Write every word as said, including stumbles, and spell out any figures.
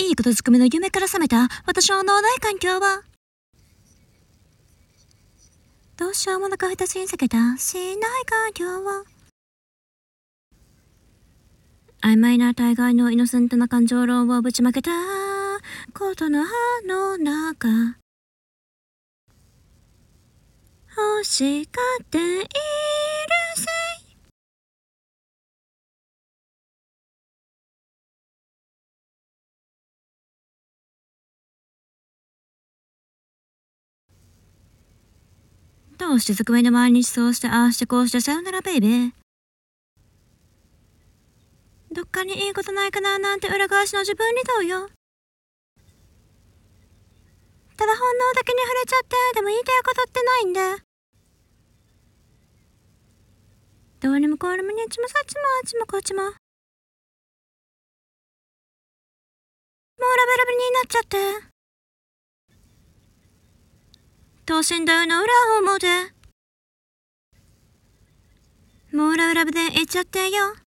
いいことずくめの夢から覚めた私の脳内環境は、どうしようもなく二つに裂けたしない環境は、曖昧な大概のイノセントな感情論をぶちまけたことの葉の中、欲しがっているぜ。どうしてずくめの毎日そうしてああしてこうしてさよならベイベー。どっかにいいことないかななんて裏返しの自分に問うよ。ただ本能だけに触れちゃってでも言いたいことってないんで。どうにもこうにもにっちもさっちもあっちもこっちももうラブラブになっちゃって、等身大の裏表もうラブラブで言っちゃってよ。